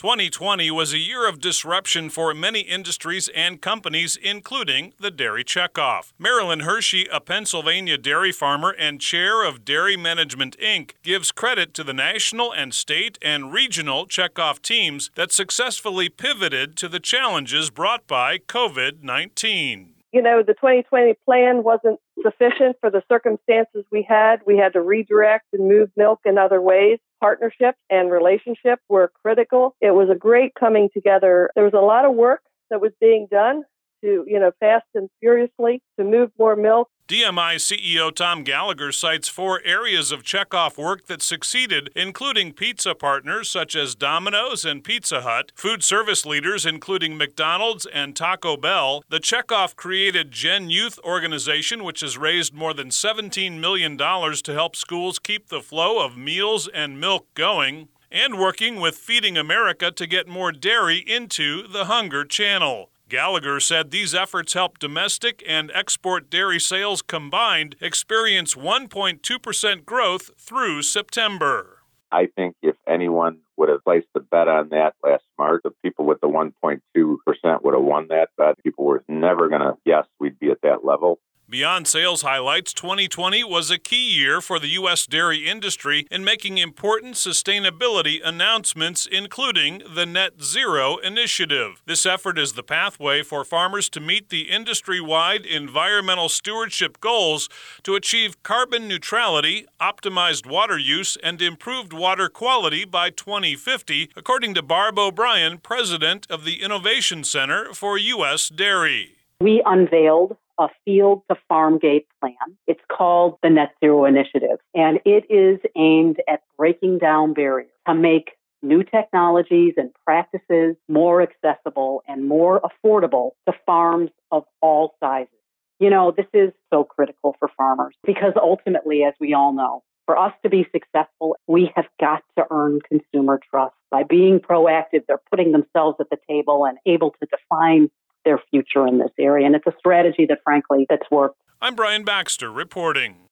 2020 was a year of disruption for many industries and companies, including the Dairy Checkoff. Marilyn Hershey, a Pennsylvania dairy farmer and chair of Dairy Management, Inc., gives credit to the national and state and regional checkoff teams that successfully pivoted to the challenges brought by COVID-19. The 2020 plan wasn't sufficient for the circumstances we had. We had to redirect and move milk in other ways. Partnership and relationship were critical. It was a great coming together. There was a lot of work that was being done to, fast and furiously to move more milk. DMI CEO Tom Gallagher cites 4 areas of checkoff work that succeeded, including pizza partners such as Domino's and Pizza Hut, food service leaders including McDonald's and Taco Bell. The checkoff created Gen Youth organization, which has raised more than $17 million to help schools keep the flow of meals and milk going, and working with Feeding America to get more dairy into the hunger channel. Gallagher said these efforts helped domestic and export dairy sales combined experience 1.2% growth through September. I think if anyone would have placed a bet on that last March, the people with the 1.2% would have won that bet. People were never going to guess we'd be at that level. Beyond sales highlights, 2020 was a key year for the U.S. dairy industry in making important sustainability announcements, including the Net Zero Initiative. This effort is the pathway for farmers to meet the industry-wide environmental stewardship goals to achieve carbon neutrality, optimized water use, and improved water quality by 2050, according to Barb O'Brien, president of the Innovation Center for U.S. Dairy. We unveiled a field-to-farm gate plan. It's called the Net Zero Initiative, and it is aimed at breaking down barriers to make new technologies and practices more accessible and more affordable to farms of all sizes. This is so critical for farmers because ultimately, as we all know, for us to be successful, we have got to earn consumer trust. By being proactive, they're putting themselves at the table and able to define their future in this area. And it's a strategy that, frankly, that's worked. I'm Brian Baxter reporting.